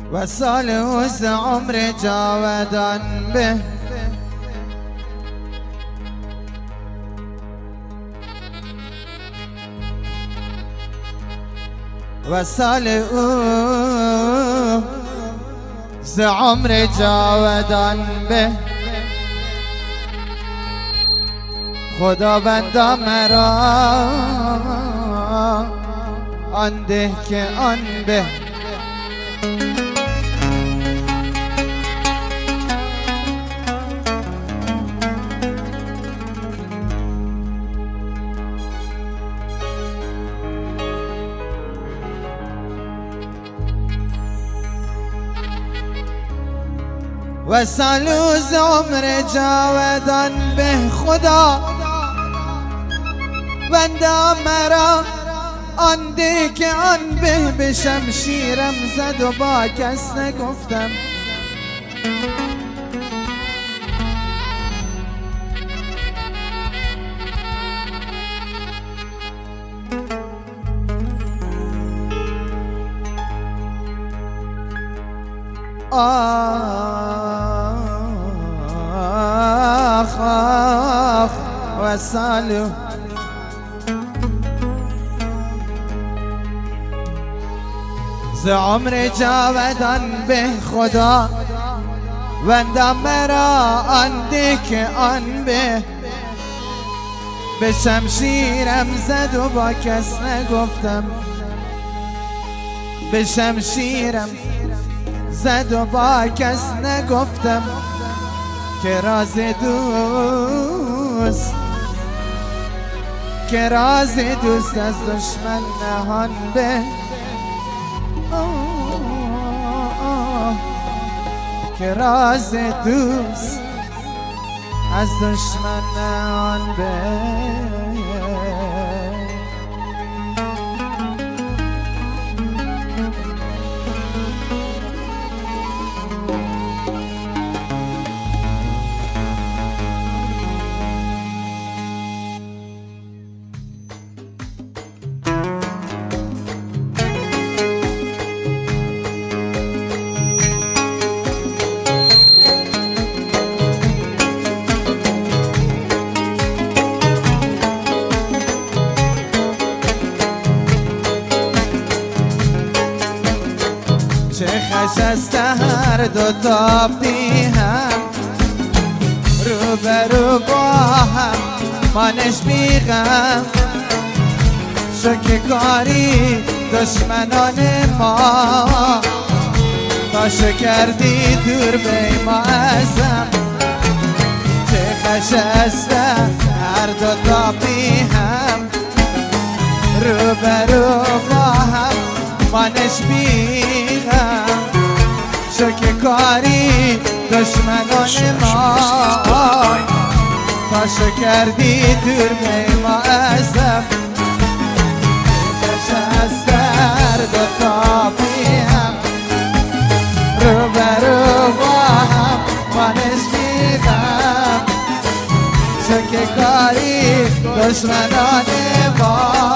و سال اوز عمر جاودان به و سال اوز عمر جاودان به خداوند مرا آن ده که آن به و سالوز عمر جاودان به خدا بنده مرا آن ده که آن به شمشیرم زد و با کس نگفتم آخ آخ و سالو ز عمر جاودان به خدا بنده مرا آن ده که آن به شمشیرم زد و با کس نگفتم به شمشیرم زد و با کس نگفتم که راز دوست که راز دوست از دشمن نهان به که راز دوست از دشمن نهان به چه خشست هر دو تابی هم روبرو با هم مانش بیغم شکه کاری دشمنان ما تاشو کردی دور بی ما ازم چه خشست هر دو تابی هم روبرو با هم مانش بیغم شکه کاری دشمنان ما تاشو کردی دور بی ما ازم نشست در دو تابیم روبرو با هم مانش بیغم شکه کاری دشمنان ما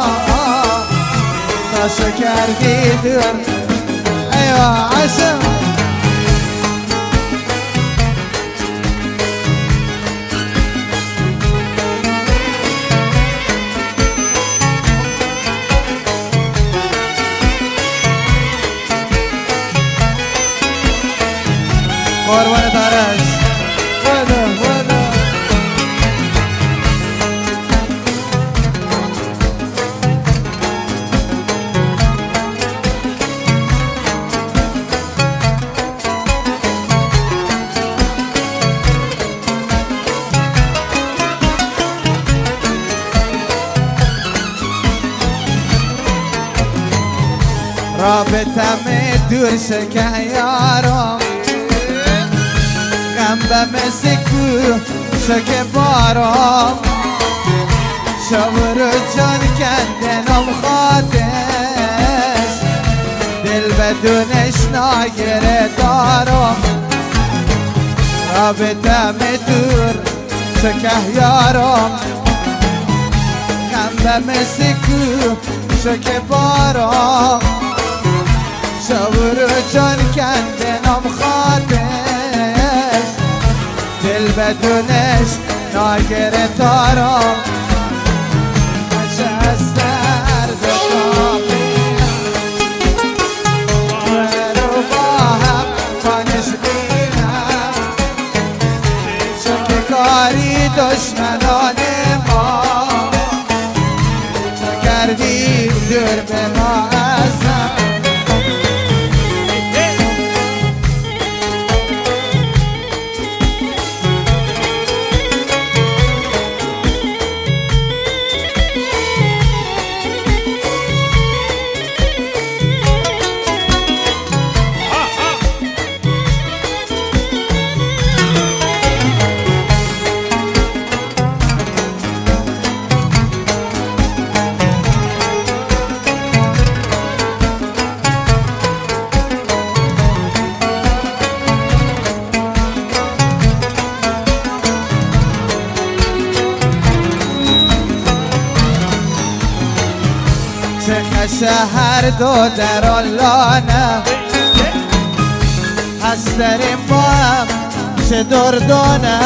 تاشو کردی دور ایوه عشم قربان تارش ودا ودا رابطم دور شکه یارم غم مثل کو شکه بارم شور جان کندنم خاطش دل بدونش ناگره دارم رابطم دور شکه یارم غم مثل کو شکه بارم شورو چون کندنم خاطش دل بدونش ناگره تارم نشستر دکابی رو با هم کنش بینم شکل کاری دشمنان ما تو کردی دور به ما ازم شهر دو در آلانه هست داریم با هم چه دردانه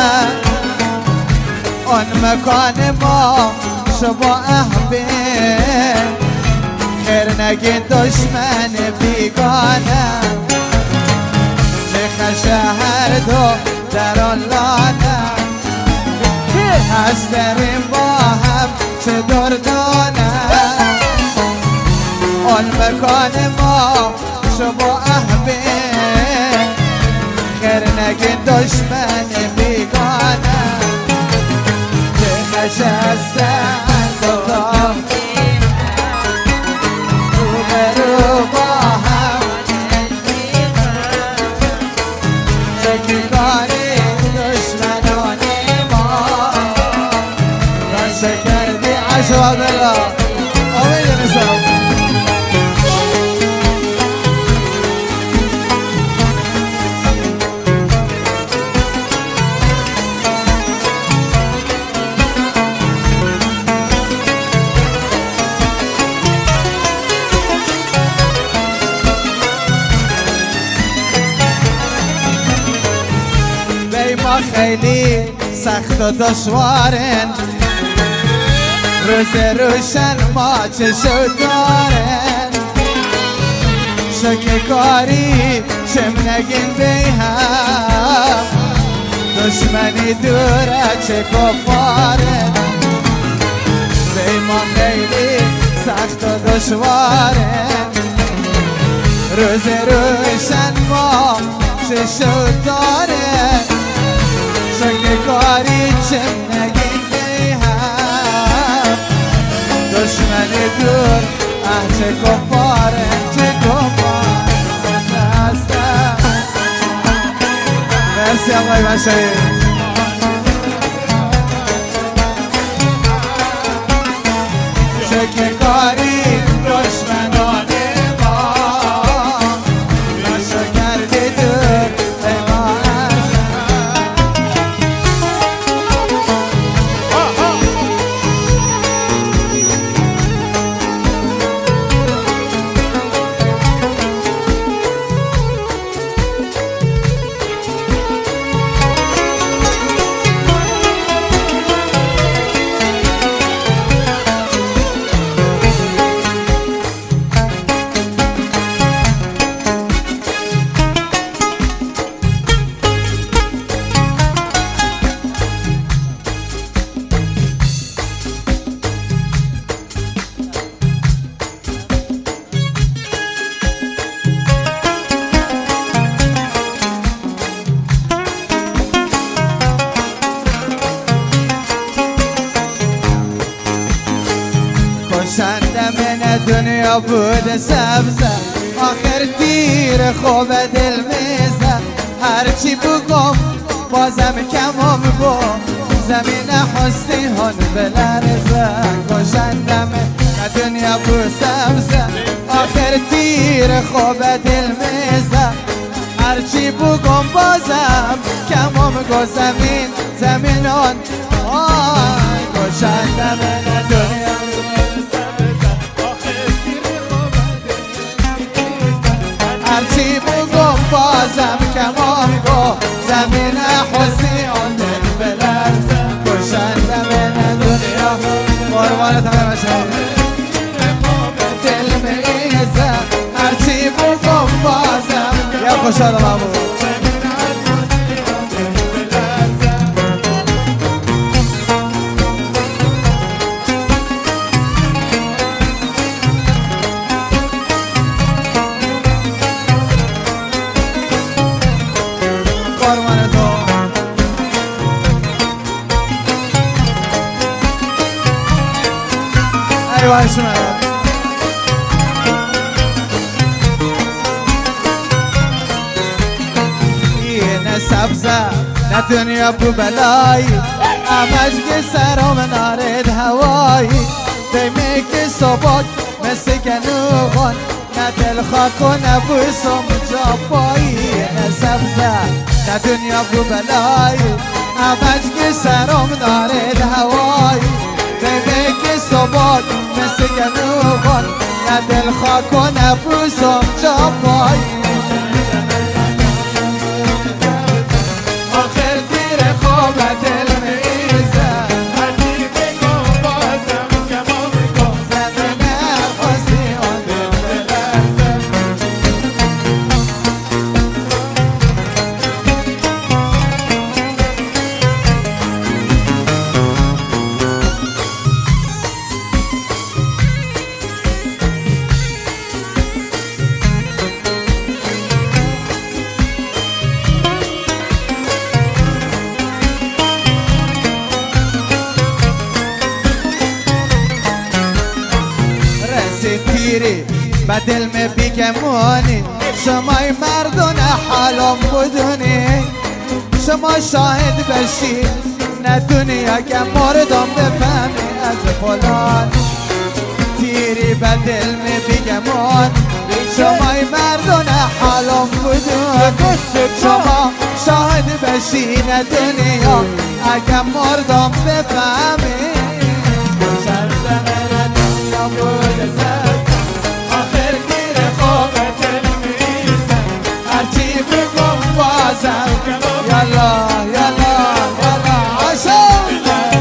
آن مکان ما شما احبه خیر نگین دشمن بیگانه چه شهر دو در آلانه هست داریم با هم چه دردانه آن مکان ما شما احبه خیر نگین دشمن بیگانه که نشستن دوتا روبرو با هم شکل کاری دشمنان ما رسه کردی عشواب الله آمین نسام خیلی سخت و دشوارن روز روشن ما چشو دارن شکل کاری چم نگین بیهم دشمنی دوره چه کفارن بیما خیلی سخت و دشوارن روز روشن ما چشو دارن شکل کاری چم نگین بیهم دشمن دور چه کفاره چه کفاره هستم مرسی آقای بشری شکل کاری دشمنان ما نشو کردی دور به ما دنیا بود سبزه آخر تیر خوب دل میزه هرچی بگم بازم کمم بو زمین حسنی هن بلرزه کشندم دنیا بود سبزه آخر تیر خوب دل میزه هرچی بگم بازم کمم گو زمینان کشندم دنیا بازم کمان گو زمین حسین دل بلرزه کشنده من دنیا قربانت همه مشهد دل میزه هرچی بگم بازم یا خوشحال محمود ايوه شنو ينا سبزة لدنيا ببلاي امجد سرم نارد هواي ديميك صباك مسكنوغن ندل خاكو نبوسم جاباي ينا سبزة لدنيا ببلاي امجد سرم نارد هواي ديميك صباك مسكنوغن ندل خاكو نبوسم جاباي بدل می بیگمانی شمای مردون حالم بدونی شما شاهد بشید نه دنیا که مردم بفهمی از فلان تیری بدل می بیگمان شمای مردون حالم بدونی شما شاهد بشید نه دنیا اگه مردم بفهمی يلا يلا يلا عشان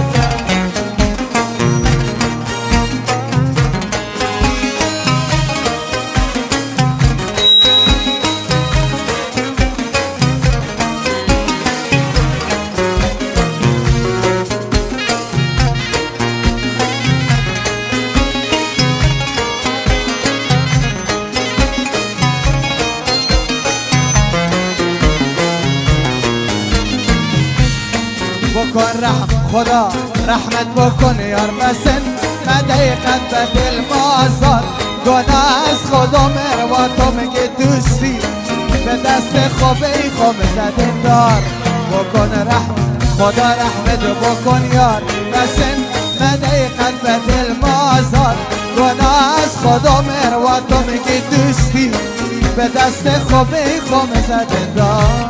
بکن رحم خدا رحمت بکن یار مسن مدیقت بدل مازار گناه از خدا مروا تو میگه دوستی به دست خوبه خوب زدن دار بکن رحم خدا رحمت بکن یار مسن مدیقت بدل مازار گناه از خدا مروا تو میگه دوستی به دست خوبه خوب زدن دار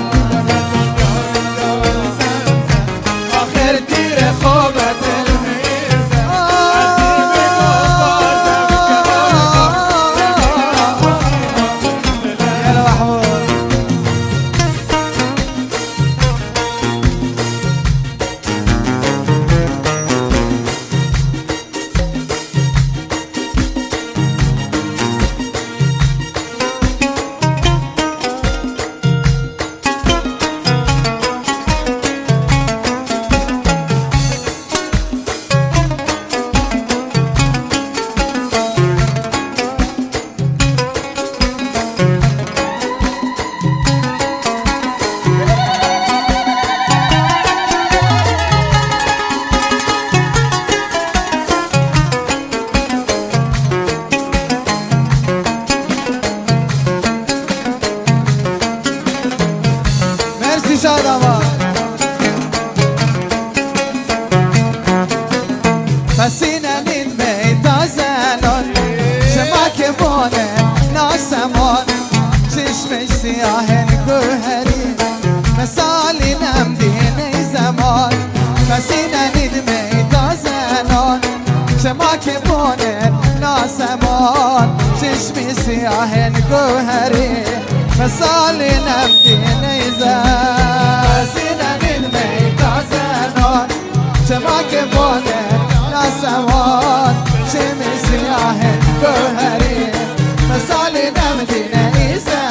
تیر خوب دل میزه يلا محمود پسینم این میدا زنان شما که بانه ناسمان چشمش سیاه گوهری مثالی نمدین زمان پسینم این میدا زنان شما که بانه ناسمان چشمی سیاه گوهری مثالی نفتی نیزه سینن میتا زنان چما که باده ناسوان چمی سیاه گوهری مثالی نفتی نیزه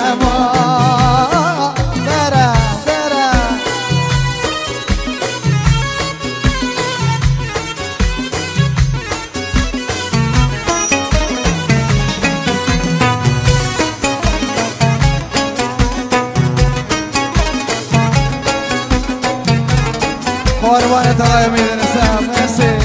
برا برا قربانت آقای میدونستم مرسی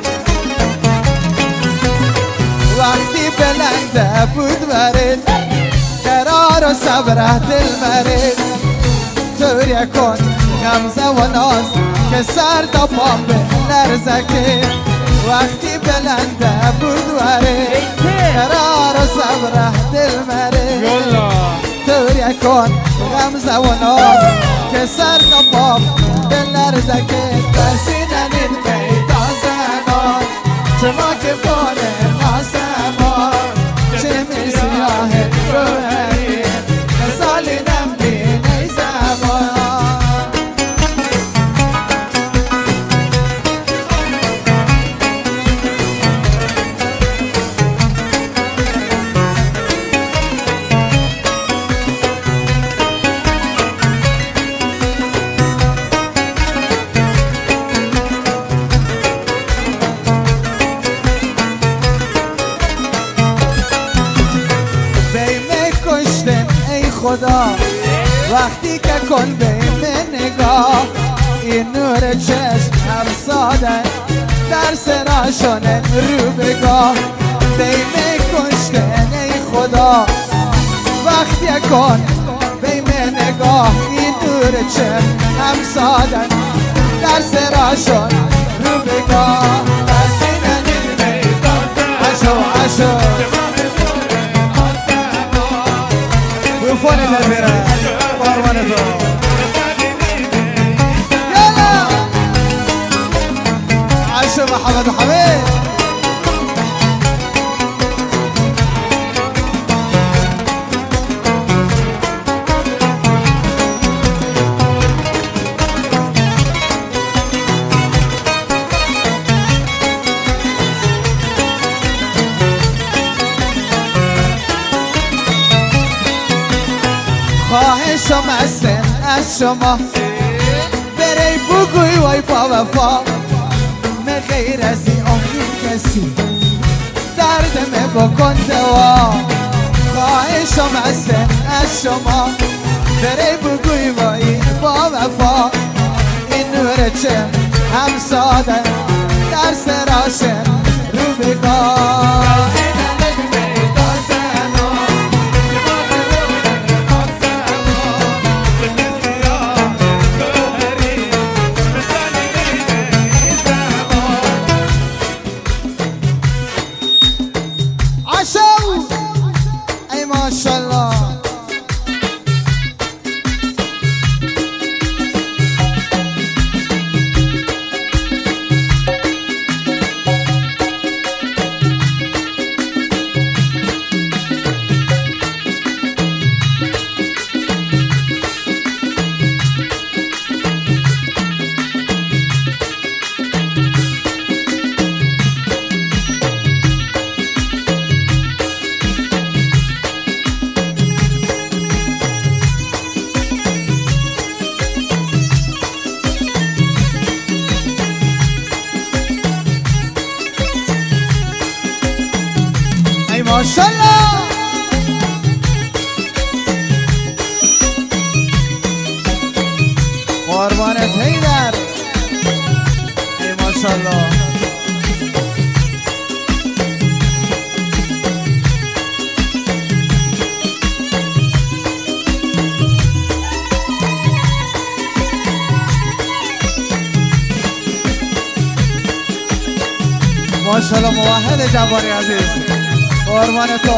وقتی بلنده بود برید قرار و صبره دل برید طوری کن غمزه و ناز که سر تا پام به لرزه که وقتی بلنده بود برید قرار و صبره دل برید طوری کن غمزه و ناز که سر تا پام به لرزه که بسینن این میتا زنان چما که بانه ناسمان چمی سیاه روحی مثالی نمدینه زمان خدا وقتی که کن به من نگاه این نور چشم هم ساده در سراشونه رو بگاه بیمه کشتن ای خدا وقتی کن به من نگاه این نور چشم هم ساده در سراشون رو بگاه بسینن این میدان عشو عشو فوني الأميرة قربانته يلا عشو محمد وحبيب خواهشم هستن از شما بری بگوی وای با وفا من غیر از این امید کسی دردم بکن دوا خواهشم هستن از شما بری بگوی وای با وفا این نور چه هم ساده در سراشن رو بگاه ای ماشالله ماشالله قربانت حیدر ای ماشالله ماشالله موحد جوانی عزیز قربان تو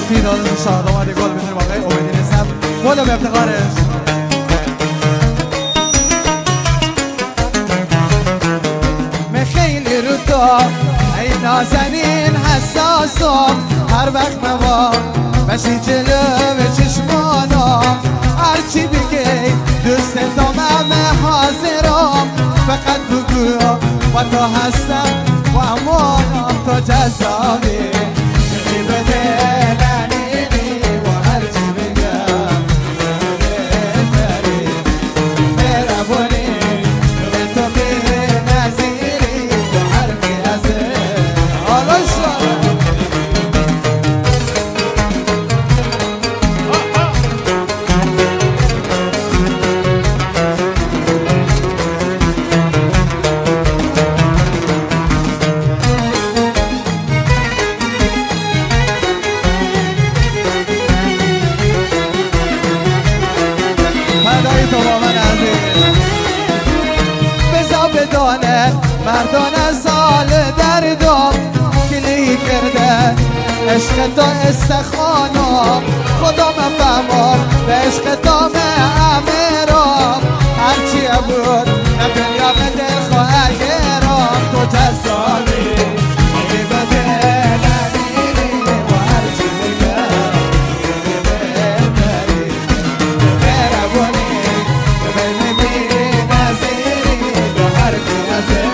اسفی دادن شاد آمده گل بزنیم آقای عبیدی نسب بالا به افتخارش. خیلی رو تو ای نازنین حساسم، هر وقت موا بشی جلو چشمانم، هرچی بگی دوست دارم حاضرم، فقط بگو و تو هستم و امانم، تو جذابی بده لعنیلی و هرچی بگم بهتری مهربونی به تو بی‌نظیری، تو حرفی ازه حالا شد مردان سال دردم کلی کرده عشق تو استخانم، خدا مفهمم به عشق تو معمیرم، هرچی بود نه دنیا به دل خواهیرم، تو جذابی بده نمیری و هرچی بگم بهتری مهربونی به بی‌نظیری، تو حرفی ازه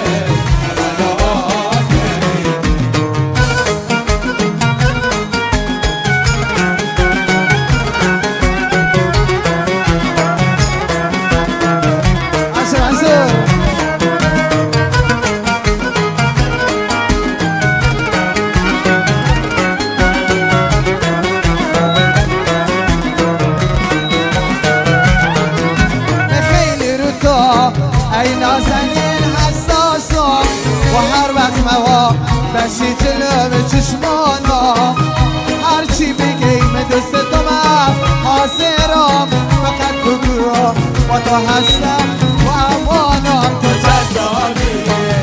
ای نازنین حساسم و هر وقت موا بشی جلو چشمانم، هرچی بگیم دوست دارم حاضرم، فقط بگو و تو هستم و امانم، تو جذابی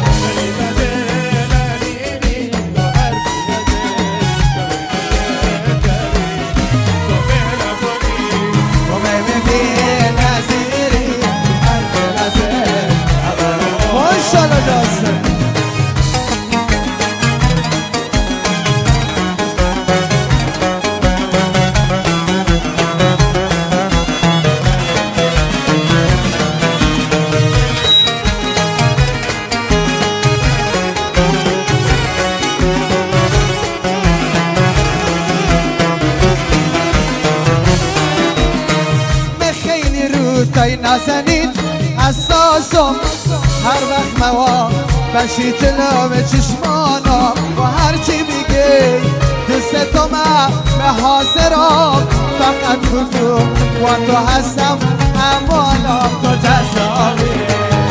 تای نازنین حساسم، هر وقت موا بشی جلو چشمانم، و هرچی بگی دوست تو من به حاضرم، فقط بگو و تو هستم امانم، تو جذابی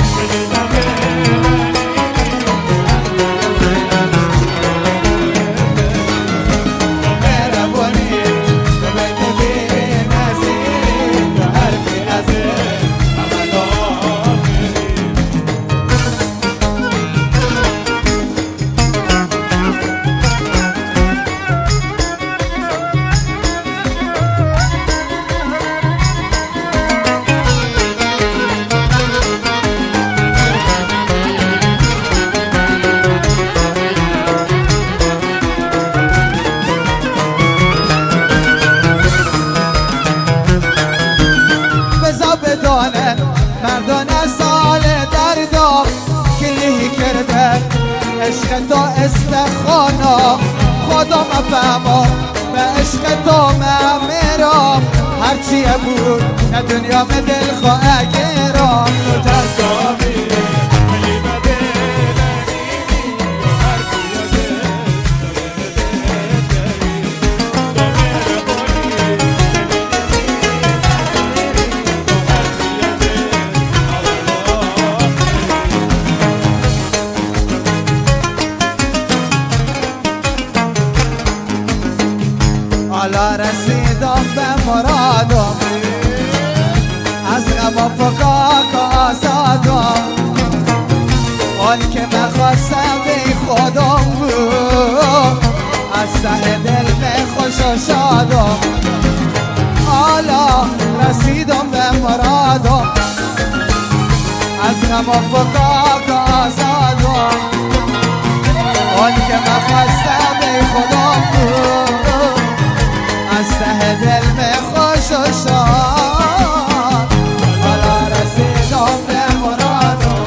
مردان سال دردم کلی کرده عشق تو استخانم، خدا مفهمم به عشق تو معمیرم، هرچی بود نه دنیا به دل خواهیرم، تو جذابی حالا رسیدم به مرادم، از غم و از غم و فکاک آزاد آن که من خواستم ای خدا بود از ته دل می خوش و شاد حالا رسیدم به مرادم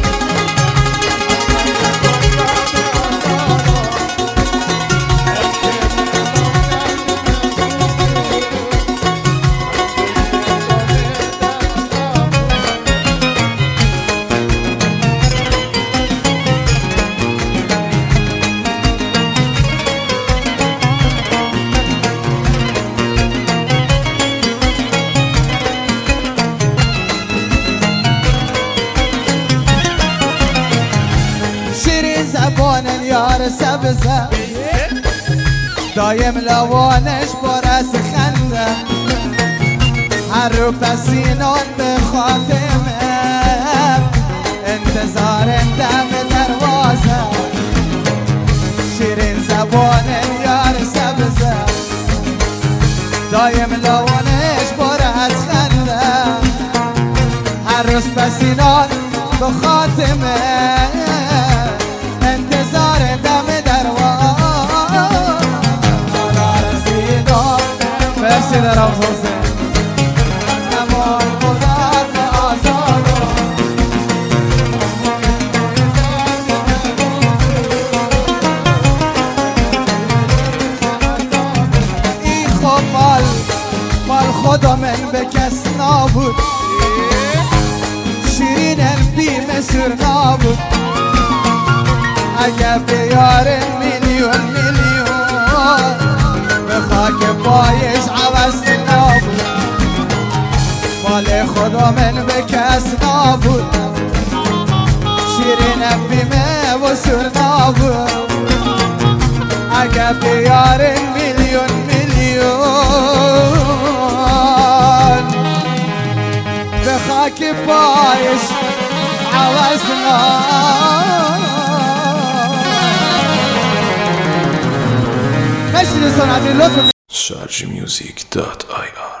زبان یار سبزه دایم لوانش پر از خنده هر رو پسینان به خاتمه انتظار دم دروازه شیرین زبان یار سبزه دایم لوانش پر از خنده هر روز پسینان به خاتمه انتظار دم دروازه رسیدم مرسی در افسوسه زمان خدا به آزادم ای خب مال خدا من به کس نبود شیرینم بی مسور نبود اگه بیاره میلیون به خاک پایش عوض نبود مال خدا من به کس نبود شیرینم بیمه و سر نبود اگه بیاره میلیون به خاک پایش عوض نبود Sargmusic.ir